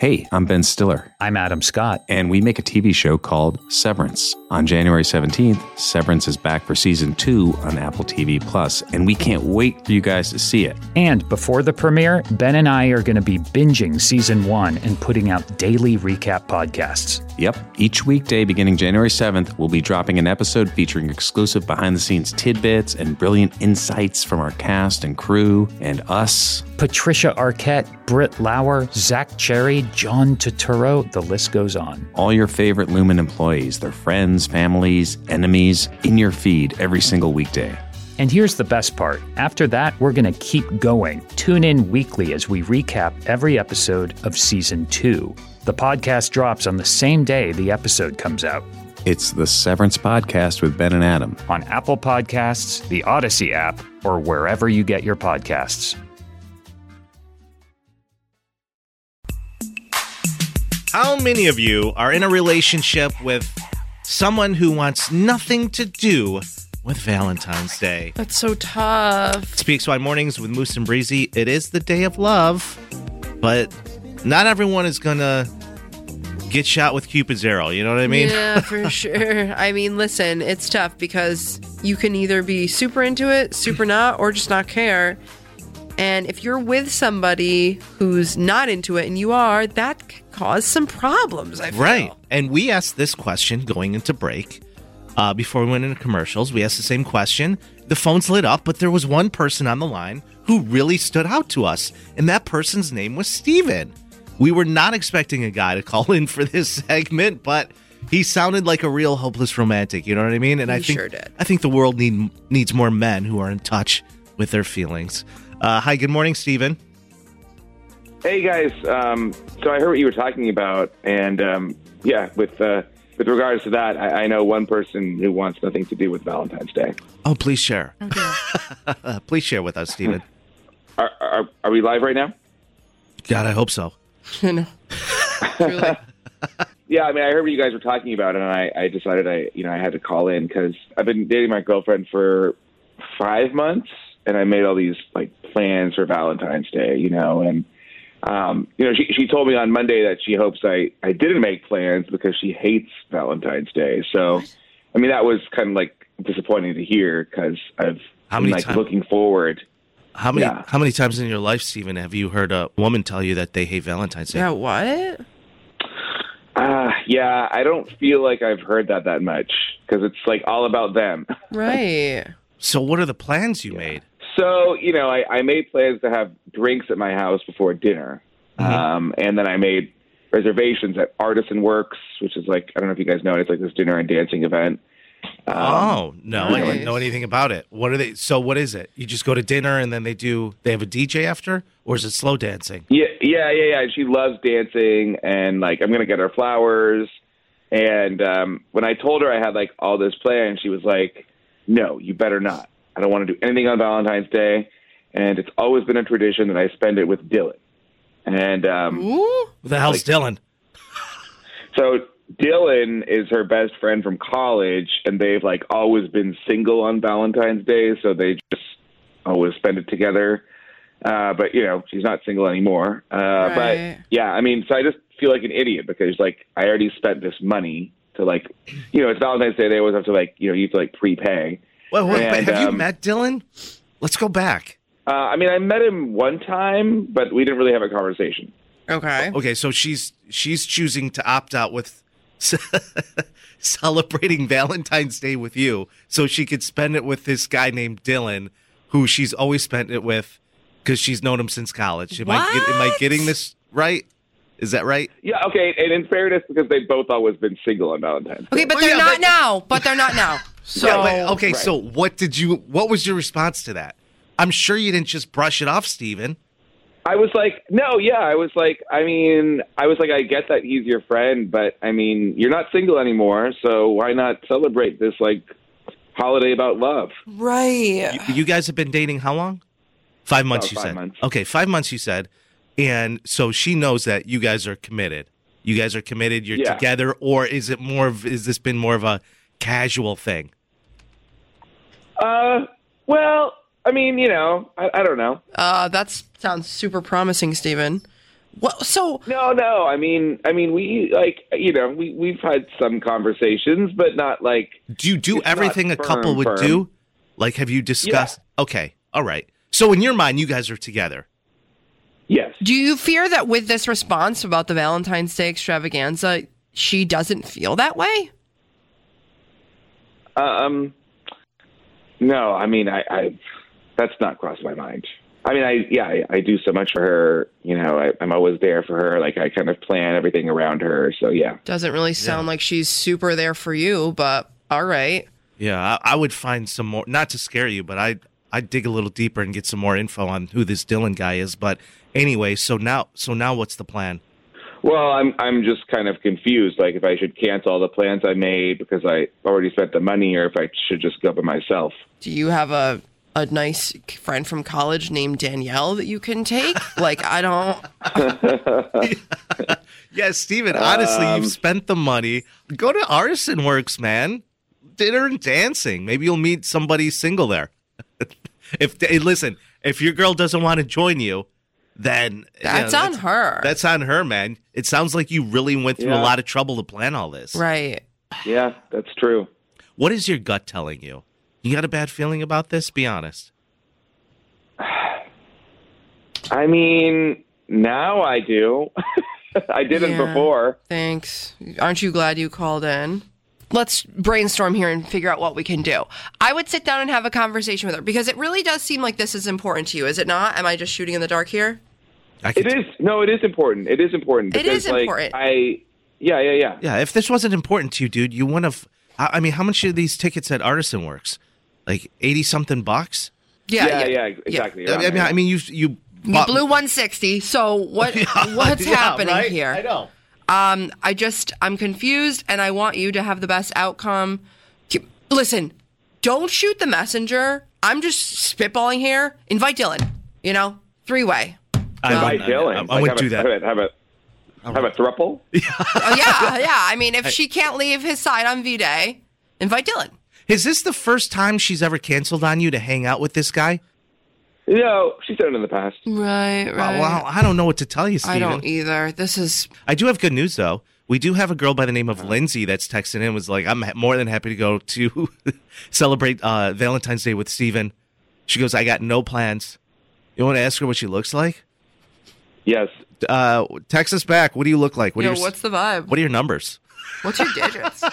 Hey, I'm Ben Stiller. I'm Adam Scott. And we make a TV show called Severance. On January 17th, Severance is back for Season 2 on Apple TV+, and we can't wait for you guys to see it. And before the premiere, Ben and I are going to be binging Season 1 and putting out daily recap podcasts. Yep. Each weekday beginning January 7th, we'll be dropping an episode featuring exclusive behind-the-scenes tidbits and brilliant insights from our cast and crew and us. Patricia Arquette, Britt Lauer, Zach Cherry, John Turturro, the list goes on. All your favorite Lumen employees, their friends, families, enemies, in your feed every single weekday. And here's the best part. After that, we're going to keep going. Tune in weekly as we recap every episode of Season 2. The podcast drops on the same day the episode comes out. It's the Severance Podcast with Ben and Adam. On Apple Podcasts, the Odyssey app, or wherever you get your podcasts. How many of you are in a relationship with someone who wants nothing to do with Valentine's Day? That's so tough. It's PXY Mornings with Moose and Breezy. It is the day of love, but not everyone is going to get shot with Cupid's arrow. You know what I mean? Yeah, for sure. I mean, listen, it's tough because you can either be super into it, super not, or just not care. And if you're with somebody who's not into it and you are, that can cause some problems, I feel. Right. And we asked this question going into break. Before we went into commercials, we asked the same question. The phones lit up, but there was one person on the line who really stood out to us, and that person's name was Steven. We were not expecting a guy to call in for this segment, but he sounded like a real hopeless romantic, you know what I mean? And Sure did. I think the world needs more men who are in touch with their feelings. Hi, good morning, Steven. Hey, guys. So I heard what you were talking about, and with regards to that, I know one person who wants nothing to do with Valentine's Day. Oh, please share. Okay. Please share with us, Steven. Are we live right now? God, I hope so. No. Truly. Yeah, I mean, I heard what you guys were talking about, and I decided I had to call in because I've been dating my girlfriend for 5 months, and I made all these plans for Valentine's Day, and she told me on Monday that she hopes I didn't make plans because she hates Valentine's Day. So, I mean, that was kind of disappointing to hear because I've been looking forward. How many times in your life, Steven, have you heard a woman tell you that they hate Valentine's Day? Yeah, what? Yeah, I don't feel like I've heard that much because it's all about them. Right. So what are the plans you made? So, I made plans to have drinks at my house before dinner. Mm-hmm. And then I made reservations at Artisan Works, which is I don't know if you guys know it. It's this dinner and dancing event. No, I nice. didn't know anything about it. What are they? So what is it? You just go to dinner and then they have a DJ after? Or is it slow dancing? Yeah. She loves dancing, and I'm going to get her flowers. And when I told her I had all this planned, she was like, no, you better not. I don't want to do anything on Valentine's Day. And it's always been a tradition that I spend it with Dylan. And who the hell's Dylan? So Dylan is her best friend from college, and they've always been single on Valentine's Day, so they just always spend it together. But she's not single anymore. Right. But yeah, I mean, so I just feel like an idiot because I already spent this money to it's Valentine's Day. They always have to you have to prepay. Well, have you met Dylan? Let's go back. I mean, I met him one time, but we didn't really have a conversation. Okay. Okay, so she's choosing to opt out with celebrating Valentine's Day with you, so she could spend it with this guy named Dylan, who she's always spent it with because she's known him since college. Am I getting this right? Is that right? Yeah. Okay. And in fairness, because they've both always been single on Valentine's Day. Okay, but they're not now. But they're not now. So okay. Right. So what was your response to that? I'm sure you didn't just brush it off, Steven. I was no, yeah. I was I get that he's your friend, but I mean, you're not single anymore, so why not celebrate this holiday about love? Right. You guys have been dating how long? 5 months, you said. 5 months. Okay, 5 months, you said. And so she knows that you guys are committed. You guys are committed. You're together, or is this been more of a casual thing? Well, I mean, I don't know. That sounds super promising, Steven. Well, so No. I mean, we we've had some conversations, but not like. Do you do it's everything not a couple would firm. do? Like, have you discussed? Okay, all right. So in your mind, you guys are together. Yes. do you fear that with this response about the Valentine's Day extravaganza, she doesn't feel that way? No, I mean, I that's not crossed my mind. I mean, I do so much for her. You know, I'm always there for her. Like, I kind of plan everything around her. So, yeah. Doesn't really sound like she's super there for you, but all right. Yeah, I would find some more. Not to scare you, but I'd dig a little deeper and get some more info on who this Dylan guy is. But anyway, so now what's the plan? Well, I'm just kind of confused. Like, if I should cancel all the plans I made because I already spent the money, or if I should just go by myself. Do you have a nice friend from college named Danielle that you can take? Like, I don't. Yeah, Steven, honestly, you've spent the money. Go to Artisan Works, man. Dinner and dancing. Maybe you'll meet somebody single there. Listen, if your girl doesn't want to join you, then That's on her. That's on her, man. It sounds like you really went through a Yeah. lot of trouble to plan all this. Right. Yeah, that's true. What is your gut telling you? You got a bad feeling about this? Be honest. I mean, now I do. I didn't Yeah. before. Thanks. Aren't you glad you called in? Let's brainstorm here and figure out what we can do. I would sit down and have a conversation with her because it really does seem like this is important to you, is it not? Am I just shooting in the dark here? It is. No, it is important. It is important. It is because, like, important. Yeah. Yeah, if this wasn't important to you, dude, you wouldn't have. I mean, how much are these tickets at Artisan Works? Like 80-something bucks? Yeah, exactly. around there. I mean, you You bought- blew 160. So what's Yeah, happening right? here? I know. I'm confused and I want you to have the best outcome. Listen, don't shoot the messenger. I'm just spitballing here. Invite Dylan, 3-way. Invite Dylan. I wouldn't do that. Have a throuple? Oh, yeah. I mean, if she can't leave his side on V-Day, invite Dylan. Is this the first time she's ever canceled on you to hang out with this guy? No, she's done it in the past. Right. Well, I don't know what to tell you, Steven. I don't either. This is... I do have good news, though. We do have a girl by the name of Lindsay that's texting in, was like, I'm more than happy to go to celebrate Valentine's Day with Steven. She goes, I got no plans. You want to ask her what she looks like? Yes. Text us back. What do you look like? what's the vibe? What are your numbers? What's your digits?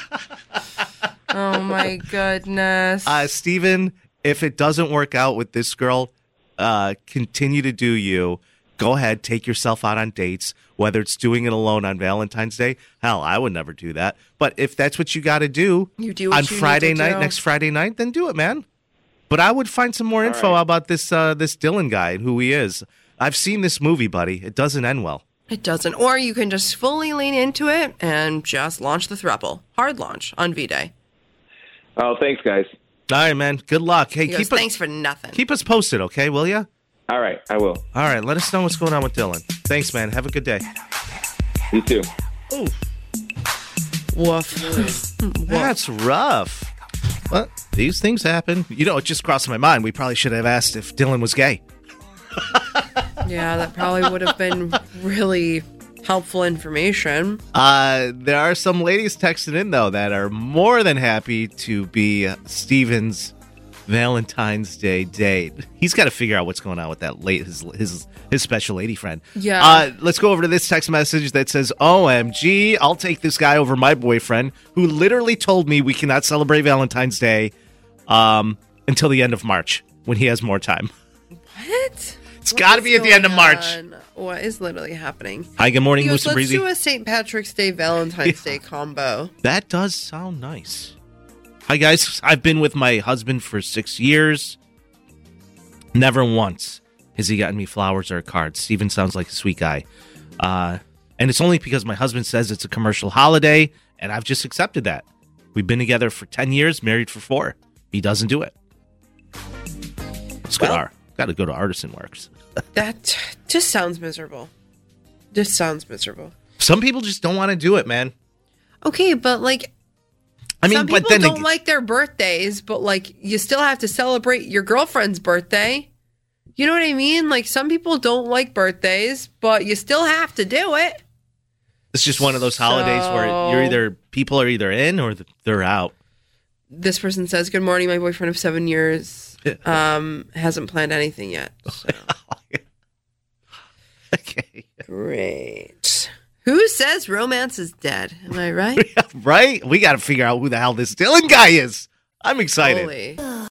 Oh, my goodness. Steven, if it doesn't work out with this girl, continue to do you. Go ahead, take yourself out on dates, whether it's doing it alone on Valentine's Day. Hell, I would never do that. But if that's what you got to do, You do what on you need Friday to night, do. next Friday night, then do it, man. But I would find some more info right. about this Dylan guy and who he is. I've seen this movie, buddy. It doesn't end well. It doesn't. Or you can just fully lean into it and just launch the throuple. Hard launch on V-Day. Oh, thanks, guys. All right, man. Good luck. Hey, He goes, thanks for nothing. keep us posted, okay? Will ya? All right, I will. All right. Let us know what's going on with Dylan. Thanks, man. Have a good day. You too. Woof. That's rough. Well, these things happen. It just crossed my mind. We probably should have asked if Dylan was gay. Yeah, that probably would have been really helpful information. There are some ladies texting in, though, that are more than happy to be Steven's Valentine's Day date. He's got to figure out what's going on with that his special lady friend. Yeah. Let's go over to this text message that says, OMG, I'll take this guy over my boyfriend, who literally told me we cannot celebrate Valentine's Day until the end of March, when he has more time. What? It's got to be at the end of March. What is literally happening? Hi, good morning, He goes, Moose and let's Breezy. do a St. Patrick's Day, Valentine's Day combo. That does sound nice. Hi, guys. I've been with my husband for 6 years. Never once has he gotten me flowers or a card. Steven sounds like a sweet guy. And it's only because my husband says it's a commercial holiday, and I've just accepted that. We've been together for 10 years, married for 4. He doesn't do it. Let's go to got to go to Artisan Works. That just sounds miserable. Just sounds miserable. Some people just don't want to do it, man. Okay, but I mean, some people but then don't like their birthdays, but you still have to celebrate your girlfriend's birthday. You know what I mean? Like, some people don't like birthdays, but you still have to do it. It's just one of those holidays where people are either in or they're out. This person says, "Good morning, my boyfriend of 7 years hasn't planned anything yet." So. Okay. Great. Who says romance is dead? Am I right? Right? We got to figure out who the hell this Dylan guy is. I'm excited. Holy.